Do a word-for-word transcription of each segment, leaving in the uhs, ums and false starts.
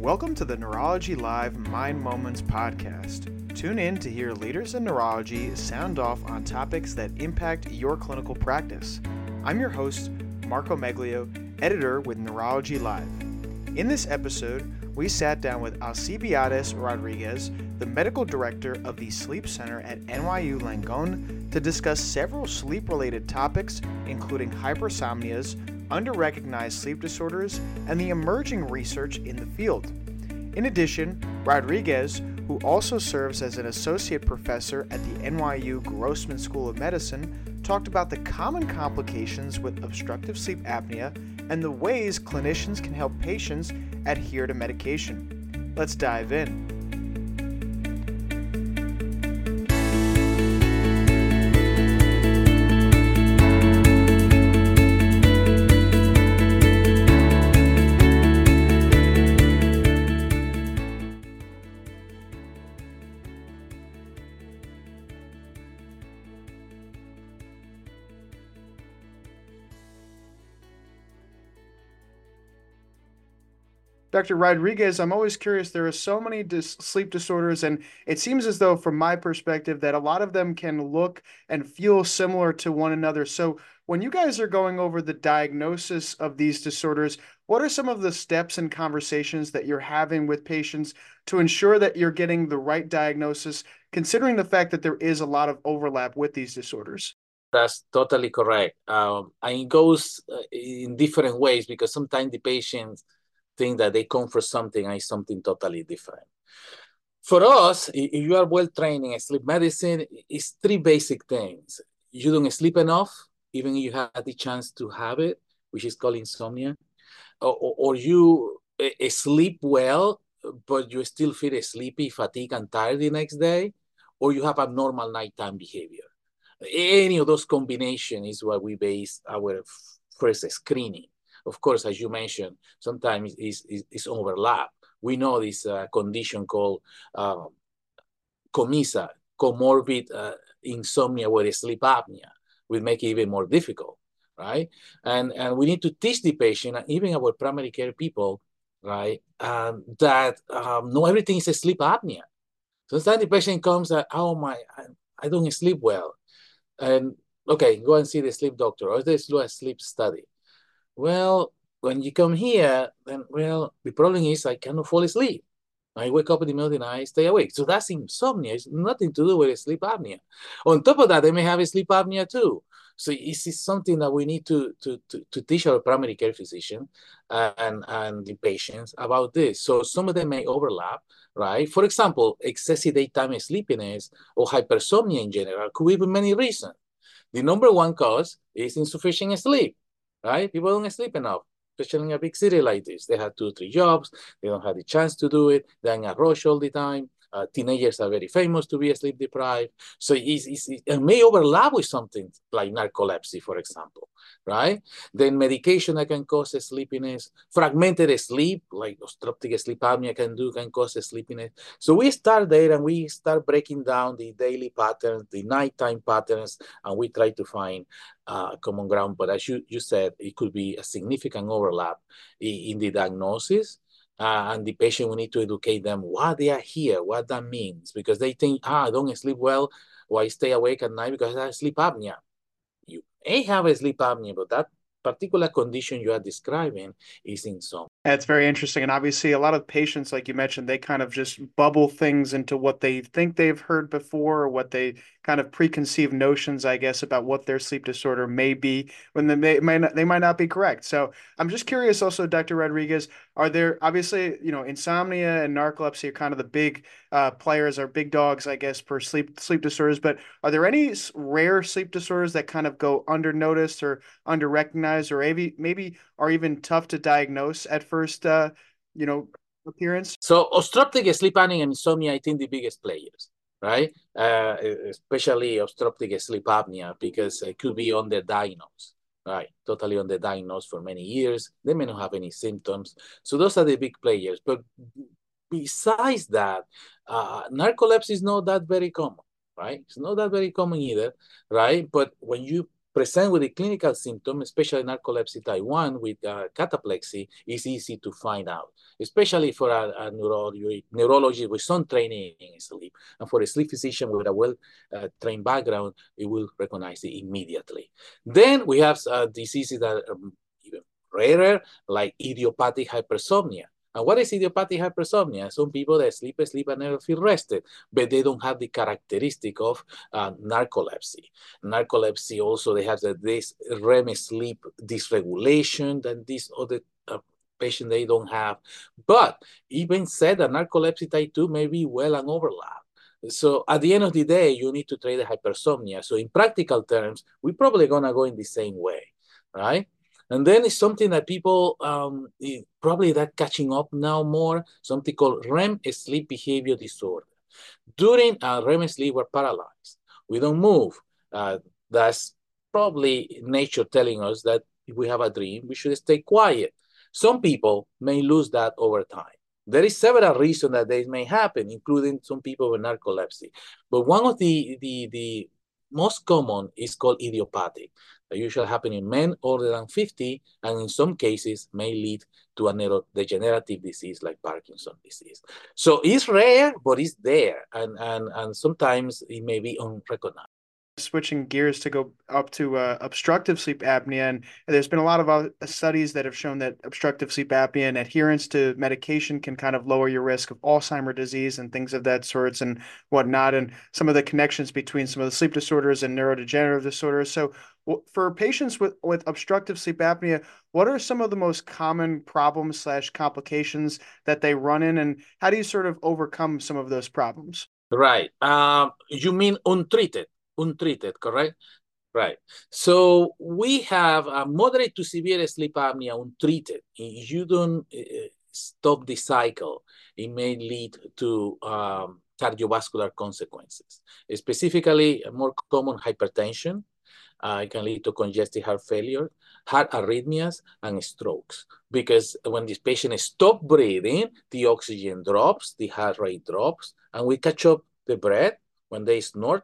Welcome to the Neurology Live Mind Moments podcast. Tune in to hear leaders in neurology sound off on topics that impact your clinical practice. I'm your host, Marco Meglio, editor with Neurology Live. In this episode, we sat down with Alcibiades Rodriguez, the medical director of the Sleep Center at N Y U Langone, to discuss several sleep-related topics, including hypersomnias, under-recognized sleep disorders, and the emerging research in the field. In addition, Rodriguez, who also serves as an associate professor at the N Y U Grossman School of Medicine, talked about the common complications with obstructive sleep apnea and the ways clinicians can help patients adhere to medication. Let's dive in. Doctor Rodriguez, I'm always curious. There are so many dis- sleep disorders, and it seems as though, from my perspective, that a lot of them can look and feel similar to one another. So when you guys are going over the diagnosis of these disorders, what are some of the steps and conversations that you're having with patients to ensure that you're getting the right diagnosis, considering the fact that there is a lot of overlap with these disorders? That's totally correct. Um, and it goes uh, in different ways because sometimes the patients think that they come for something and it's something totally different. For us, if you are well trained in sleep medicine, it's three basic things. You don't sleep enough, even if you had the chance to have it, which is called insomnia, or, or you uh, sleep well, but you still feel sleepy, fatigued, and tired the next day, or you have abnormal nighttime behavior. Any of those combinations is what we base our first screening. Of course, as you mentioned, sometimes it's, it's, it's overlap. We know this uh, condition called uh, COMISA, comorbid uh, insomnia with sleep apnea, will make it even more difficult, right? And, and we need to teach the patient, and even our primary care people, right, um, that um, not everything is a sleep apnea. Sometimes the patient comes and, oh my, I, I don't sleep well. And okay, go and see the sleep doctor, or let's do a sleep study. Well, when you come here, then, well, the problem is I cannot fall asleep. I wake up in the middle of the night, stay awake. So that's insomnia. It's nothing to do with sleep apnea. On top of that, they may have a sleep apnea too. So this is something that we need to, to, to, to teach our primary care physician and, and the patients about this. So some of them may overlap, right? For example, excessive daytime sleepiness or hypersomnia in general could be for many reasons. The number one cause is insufficient sleep, right? People don't sleep enough, especially in a big city like this. They have two or three jobs. They don't have the chance to do it. They're in a rush all the time. Uh, teenagers are very famous to be sleep deprived. So it's, it's, it may overlap with something like narcolepsy, for example, right? Then medication that can cause sleepiness, fragmented sleep, like obstructive sleep apnea can do, can cause sleepiness. So we start there and we start breaking down the daily patterns, the nighttime patterns, and we try to find uh, common ground. But as you, you said, it could be a significant overlap in, in the diagnosis. Uh, and the patient, we need to educate them why they are here, what that means, because they think, ah, I don't sleep well, or I stay awake at night because I have sleep apnea. You may have a sleep apnea, but that particular condition you are describing is insomnia. That's very interesting. And obviously, a lot of patients, like you mentioned, they kind of just bubble things into what they think they've heard before, or what they kind of preconceived notions, I guess, about what their sleep disorder may be, when they may, may not, they might not be correct. So I'm just curious also, Doctor Rodriguez, are there obviously, you know, insomnia and narcolepsy are kind of the big uh, players, or big dogs, I guess, for sleep sleep disorders. But are there any rare sleep disorders that kind of go under noticed or under recognized, or maybe maybe are even tough to diagnose at first, uh, you know, appearance? So obstructive sleep apnea and insomnia, I think the biggest players, right? Uh, especially obstructive sleep apnea, because it could be underdiagnosed, right? Totally underdiagnosed for many years. They may not have any symptoms. So those are the big players. But besides that, uh, narcolepsy is not that very common, right? It's not that very common either, right? But when you present with the clinical symptom, especially narcolepsy type one with uh, cataplexy, is easy to find out, especially for a, a neurology, neurologist with some training in sleep. And for a sleep physician with a well-trained uh, background, it will recognize it immediately. Then we have uh, diseases that are even rarer, like idiopathic hypersomnia. And what is idiopathic hypersomnia? Some people that sleep, sleep, and never feel rested, but they don't have the characteristic of uh, narcolepsy. Narcolepsy also, they have the, this R E M sleep dysregulation that these other uh, patients, they don't have. But even said that narcolepsy type two may be well and overlap. So at the end of the day, you need to treat the hypersomnia. So in practical terms, we're probably going to go in the same way, right? And then it's something that people um, probably that catching up now more, something called R E M sleep behavior disorder. During uh, R E M sleep, we're paralyzed. We don't move. Uh, that's probably nature telling us that if we have a dream, we should stay quiet. Some people may lose that over time. There is several reasons that this may happen, including some people with narcolepsy. But one of the, the, the most common is called idiopathic. That usually happen in men older than fifty, and in some cases may lead to a neurodegenerative disease like Parkinson's disease. So it's rare, but it's there, and, and, and sometimes it may be unrecognized. Switching gears to go up to uh, obstructive sleep apnea, and there's been a lot of uh, studies that have shown that obstructive sleep apnea and adherence to medication can kind of lower your risk of Alzheimer's disease and things of that sorts and whatnot, and some of the connections between some of the sleep disorders and neurodegenerative disorders. So for patients with, with obstructive sleep apnea, what are some of the most common problems slash complications that they run in, and how do you sort of overcome some of those problems? Right. Um, you mean untreated? Untreated, correct? Right. So we have a moderate to severe sleep apnea untreated. If you don't uh, stop the cycle, it may lead to um, cardiovascular consequences, specifically more common hypertension. Uh, it can lead to congestive heart failure, heart arrhythmias, and strokes. Because when this patient stops breathing, the oxygen drops, the heart rate drops, and we catch up the breath. When they snort,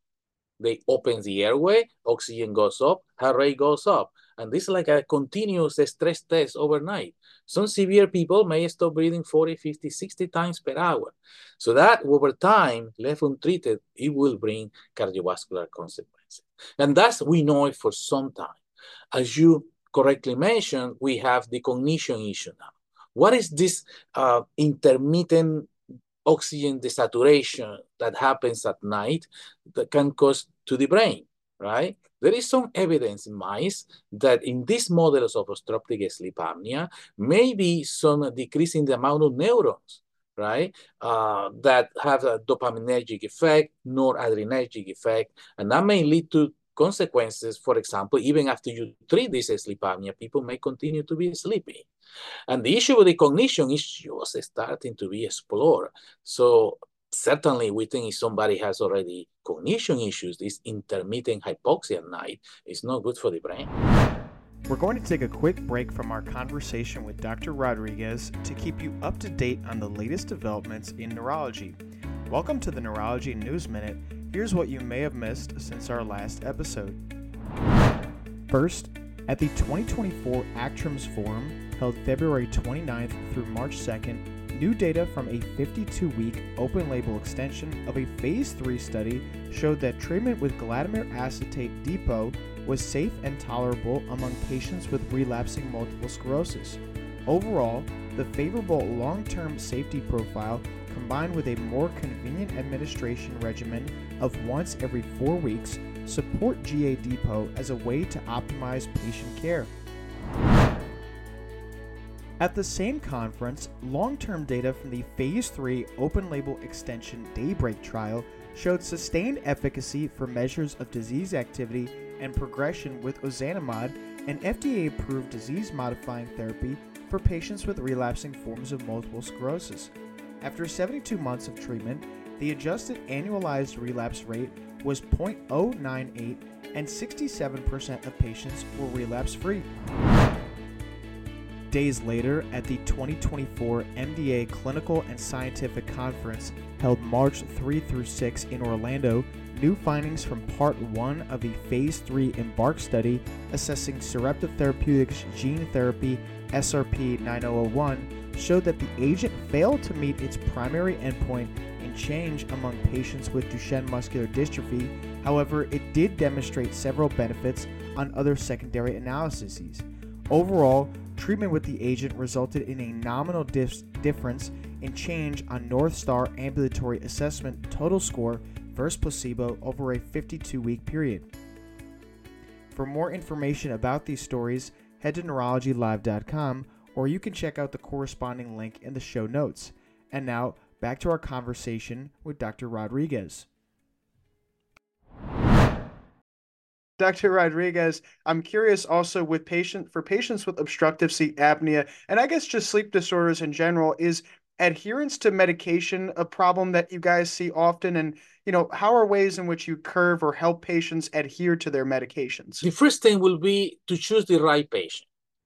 they open the airway, oxygen goes up, heart rate goes up. And this is like a continuous stress test overnight. Some severe people may stop breathing forty, fifty, sixty times per hour. So that over time, left untreated, it will bring cardiovascular consequences. And that's, we know it for some time. As you correctly mentioned, we have the cognition issue now. What is this uh, intermittent oxygen desaturation that happens at night that can cause to the brain, right? There is some evidence in mice that in these models of obstructive sleep apnea, maybe some decrease in the amount of neurons, right? Uh, that have a dopaminergic effect, noradrenergic effect, and that may lead to consequences. For example, even after you treat this sleep apnea, people may continue to be sleepy. And the issue with the cognition is just starting to be explored. So certainly we think if somebody has already cognition issues, this intermittent hypoxia at night is not good for the brain. We're going to take a quick break from our conversation with Doctor Rodriguez to keep you up to date on the latest developments in neurology. Welcome to the Neurology News Minute. Here's what you may have missed since our last episode. First, at the twenty twenty-four ACTRIMS Forum, held February twenty-ninth through March second, new data from a fifty-two week open-label extension of a phase three study showed that treatment with glatiramer acetate depot was safe and tolerable among patients with relapsing multiple sclerosis. Overall, the favorable long-term safety profile combined with a more convenient administration regimen of once every four weeks support G A Depot as a way to optimize patient care. At the same conference, long-term data from the phase three open-label extension Daybreak trial showed sustained efficacy for measures of disease activity and progression with ozanimod, an F D A-approved disease-modifying therapy for patients with relapsing forms of multiple sclerosis. After seventy-two months of treatment, the adjusted annualized relapse rate was zero point zero nine eight, and sixty-seven percent of patients were relapse-free. Days later, at the twenty twenty-four M D A Clinical and Scientific Conference held March third through sixth in Orlando, new findings from Part one of the Phase three EMBARK study assessing Sarepta Therapeutics gene therapy S R P nine thousand one showed that the agent failed to meet its primary endpoint in change among patients with Duchenne muscular dystrophy. However, it did demonstrate several benefits on other secondary analyses. Overall, treatment with the agent resulted in a nominal dif- difference in change on North Star Ambulatory Assessment total score versus placebo over a fifty-two week period. For more information about these stories, head to neurology live dot com, or you can check out the corresponding link in the show notes. And now, back to our conversation with Doctor Rodriguez. Doctor Rodriguez, I'm curious also with patient for patients with obstructive sleep apnea, and I guess just sleep disorders in general, is adherence to medication a problem that you guys see often? And, you know, how are ways in which you curve or help patients adhere to their medications? The first thing will be to choose the right patient.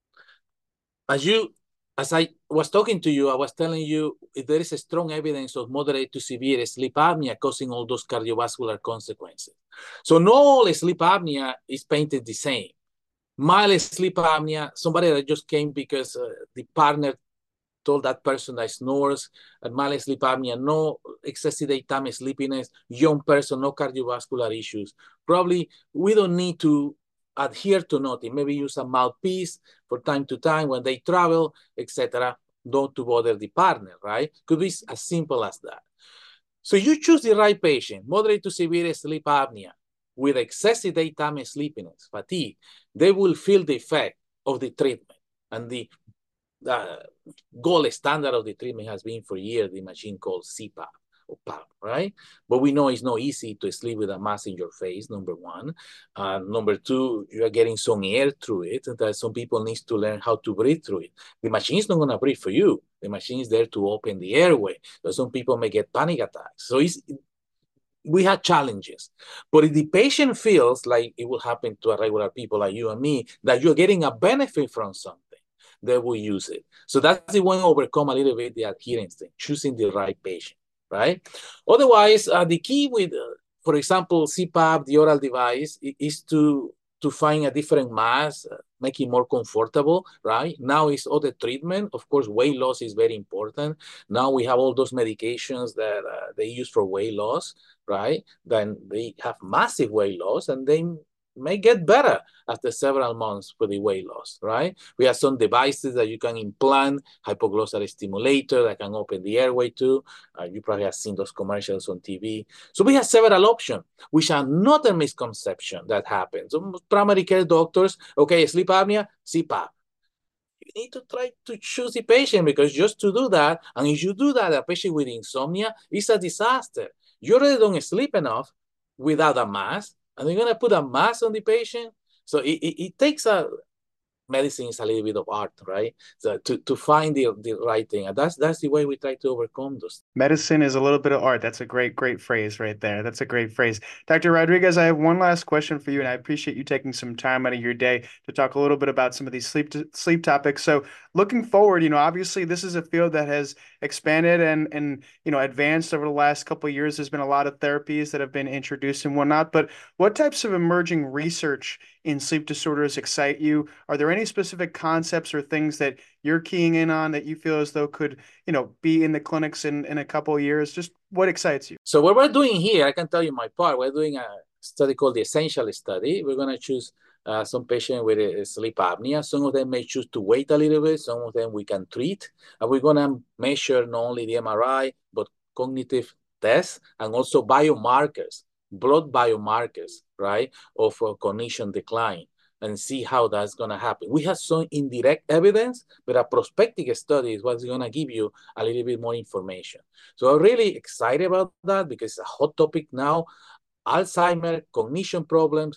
As you, as I was talking to you, I was telling you there is a strong evidence of moderate to severe sleep apnea causing all those cardiovascular consequences. So not all sleep apnea is painted the same. Mild sleep apnea, somebody that just came because uh, the partner told that person that snores, and mild sleep apnea, no excessive daytime sleepiness, young person, no cardiovascular issues. Probably we don't need to adhere to nothing. Maybe use a mouthpiece for time to time when they travel, et cetera. Don't to bother the partner, right? Could be as simple as that. So you choose the right patient, moderate to severe sleep apnea with excessive daytime sleepiness, fatigue. They will feel the effect of the treatment. And the uh, gold standard of the treatment has been for years the machine called C PAP or P A P, right? But we know it's not easy to sleep with a mask in your face, number one. Uh, number two, you are getting some air through it, and that some people need to learn how to breathe through it. The machine is not going to breathe for you. The machine is there to open the airway. But some people may get panic attacks. So it's, we have challenges. But if the patient feels like it will happen to a regular people like you and me, that you're getting a benefit from something, they will use it. So that's the one to overcome a little bit the adherence thing, choosing the right patient, right? Otherwise, uh, the key with, uh, for example, C PAP, the oral device, is to, to find a different mask, uh, make it more comfortable, right? Now it's other treatment. Of course, weight loss is very important. Now we have all those medications that uh, they use for weight loss, right? Then they have massive weight loss, and they may get better after several months for the weight loss, right? We have some devices that you can implant, hypoglossal stimulator that can open the airway too. Uh, you probably have seen those commercials on T V. So we have several options, which are not a misconception that happens. So primary care doctors, okay, sleep apnea, C PAP. You need to try to choose the patient, because just to do that, and if you do that, a patient with insomnia is a disaster. You already don't sleep enough without a mask, and you're going to put a mask on the patient. So it, it, it takes a, medicine is a little bit of art, right? So to, to find the, the right thing. And that's, that's the way we try to overcome those. Medicine is a little bit of art. That's a great, great phrase right there. That's a great phrase. Doctor Rodriguez, I have one last question for you, and I appreciate you taking some time out of your day to talk a little bit about some of these sleep sleep topics. So looking forward, you know, obviously this is a field that has expanded and, and you know, advanced over the last couple of years. There's been a lot of therapies that have been introduced and whatnot, but what types of emerging research in sleep disorders excite you? Are there any specific concepts or things that you're keying in on that you feel as though could, you know, be in the clinics in, in a couple of years? Just what excites you? So what we're doing here, I can tell you my part. We're doing a study called the Essential Study. We're going to choose uh, some patients with uh, sleep apnea. Some of them may choose to wait a little bit. Some of them we can treat. And we're going to measure not only the M R I, but cognitive tests and also biomarkers, blood biomarkers, right, of uh, cognition decline, and see how that's going to happen. We have some indirect evidence, but a prospective study is what's going to give you a little bit more information. So I'm really excited about that because it's a hot topic now. Alzheimer's, cognition problems,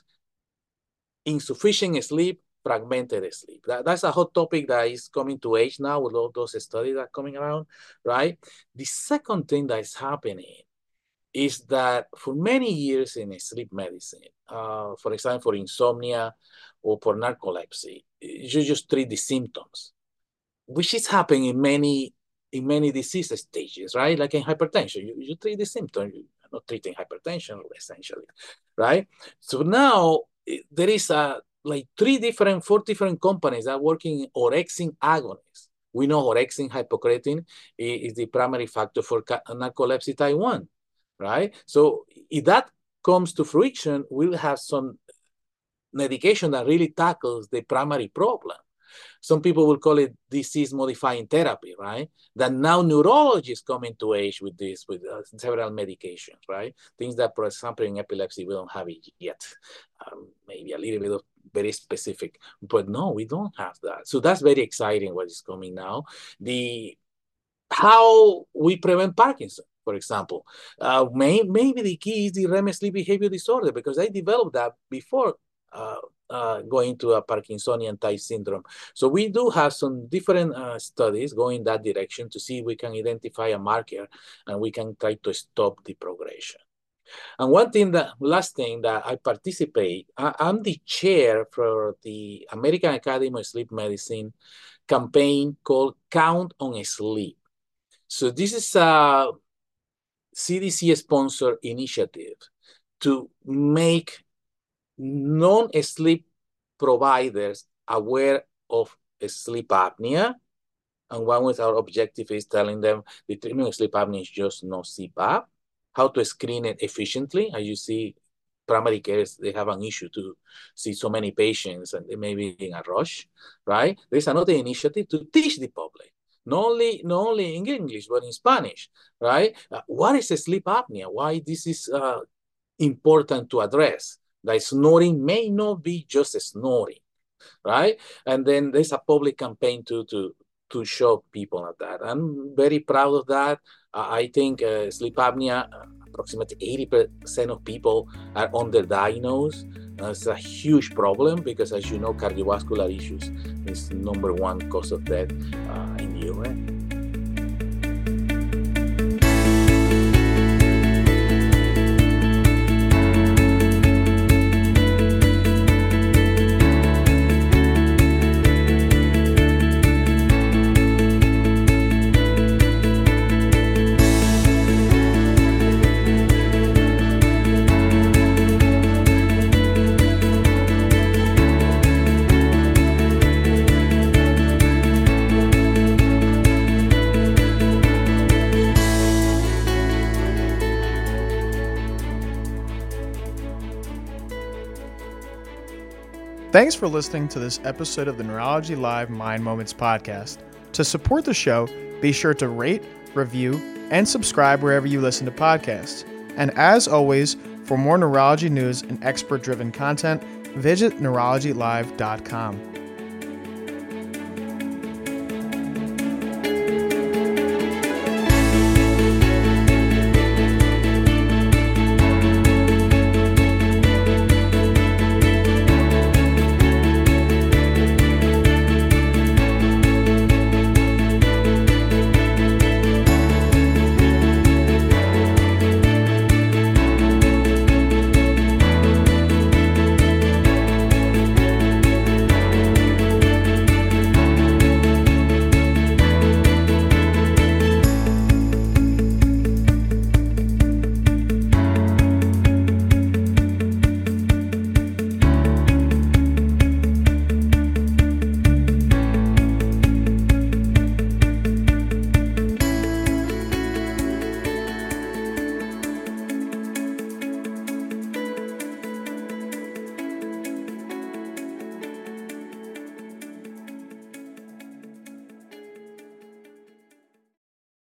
insufficient sleep, fragmented sleep. That, that's a hot topic that is coming to age now with all those studies that are coming around, right? The second thing that is happening is that for many years in sleep medicine, uh, for example, for insomnia or for narcolepsy, you just treat the symptoms. which is happening in many in many disease stages, right? Like in hypertension, you, you treat the symptom, you're not treating hypertension essentially, right? So now there is a like three different, four different companies that are working in orexin agonists. We know orexin hypocretin is the primary factor for narcolepsy type one, right? So if that comes to fruition, we'll have some medication that really tackles the primary problem. Some people will call it disease-modifying therapy, right? That now neurologists come into age with this, with uh, several medications, right? Things that, for example, in epilepsy, we don't have it yet. Um, maybe a little bit of very specific, but no, we don't have that. So that's very exciting what is coming now. The how we prevent Parkinson, for example. Uh, may, maybe the key is the R E M sleep behavior disorder, because I developed that before uh, uh, going to a Parkinsonian type syndrome. So we do have some different uh, studies going that direction to see if we can identify a marker and we can try to stop the progression. And one thing that, last thing that I participate, I, I'm the chair for the American Academy of Sleep Medicine campaign called Count on Sleep. So this is a C D C-sponsored initiative to make non-sleep providers aware of sleep apnea. And one with our objective is telling them the treatment of sleep apnea is just no C PAP, how to screen it efficiently. As you see, primary care, they have an issue to see so many patients and they may be in a rush, right? There's another initiative to teach the public, not only, not only in English, but in Spanish, right? Uh, what is a sleep apnea? Why this is uh, important to address? That snoring may not be just snoring, right? And then there's a public campaign to, to, to show people of that. I'm very proud of that. Uh, I think uh, sleep apnea, uh, approximately eighty percent of people are underdiagnosed. Uh, it's a huge problem because, as you know, cardiovascular issues is number one cause of death uh, in the U S. Thanks for listening to this episode of the Neurology Live Mind Moments podcast. To support the show, be sure to rate, review, and subscribe wherever you listen to podcasts. And as always, for more neurology news and expert-driven content, visit neurology live dot com.